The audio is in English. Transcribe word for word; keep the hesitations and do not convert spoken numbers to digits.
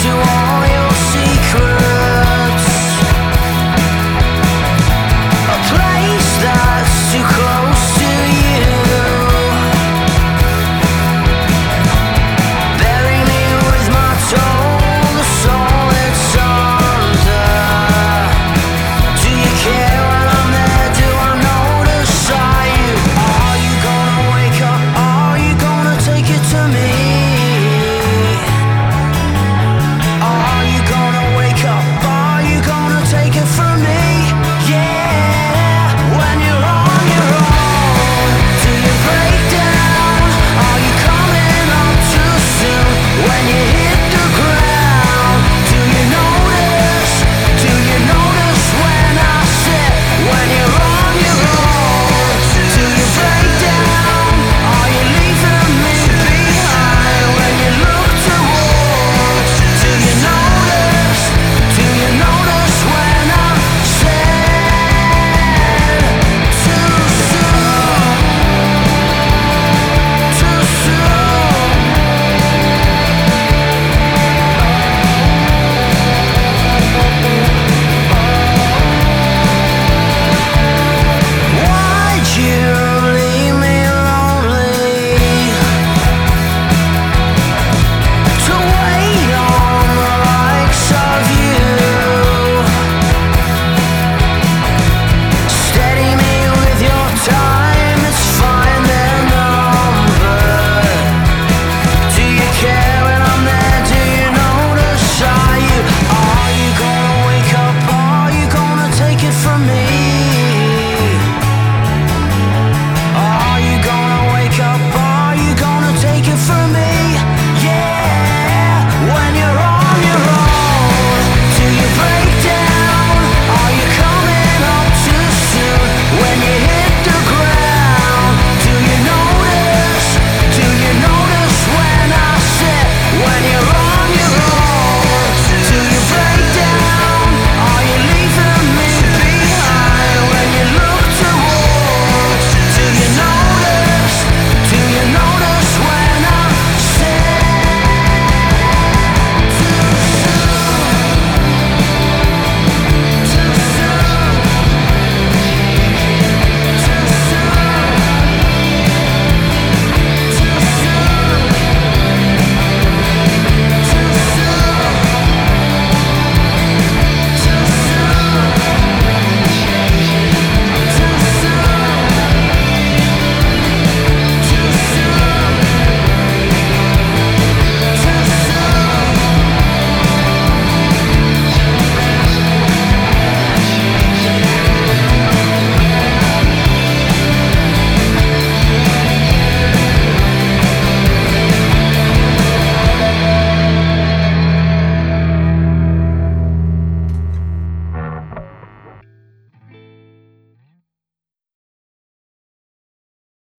to all your secrets, a place that's too close to you. Bury me with my toe, the soul it's under. Do you care when I'm there? Do I notice you? Are you gonna wake up? Are you gonna take it to me? Are you gonna wake up? Are you gonna take it from me? Yeah, when you're on your own, do you break down? Are you coming up too soon? When you